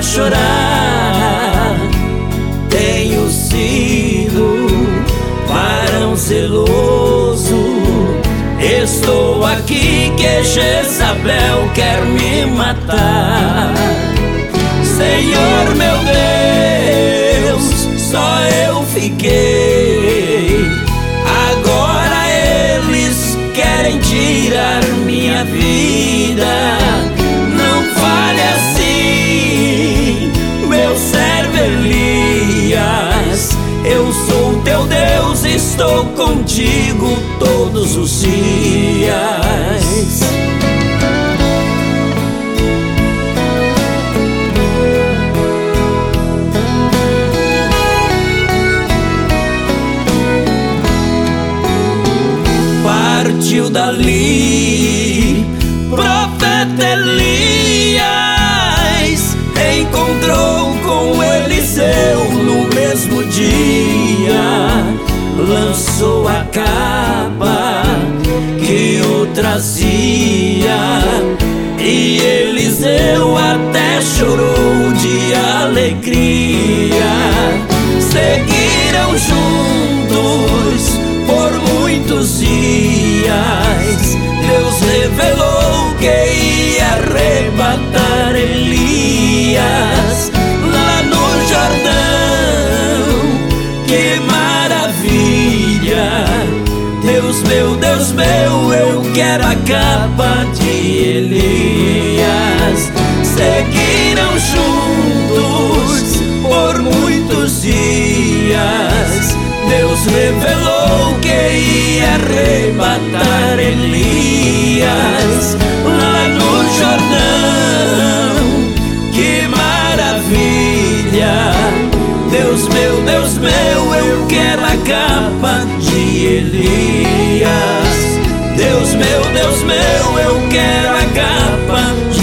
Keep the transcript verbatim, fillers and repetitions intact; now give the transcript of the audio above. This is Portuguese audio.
chorar. Tenho sido varão zeloso, estou aqui que Jezabel quer me matar. Senhor meu Deus, só eu fiquei, agora eles querem tirar minha vida. Não fale assim, meu servo Elias, eu sou teu Deus, estou contigo todos os dias. Partiu dali profeta Elias, encontrou com Eliseu no mesmo dia, lançou a capa que eu trazia, e Eliseu até chorou de alegria. Seguiram juntos por muitos dias, Deus revelou que ia arrebatar Elias lá no Jordão. Que maravilha! Deus meu, Deus meu, eu quero a capa de Elias. Seguiram juntos por muitos dias, Deus revelou que ia arrebatar Elias lá no Jordão. Que maravilha! Deus meu, Deus meu, eu quero a capa de Elias. Deus meu, Deus meu, eu quero a capa de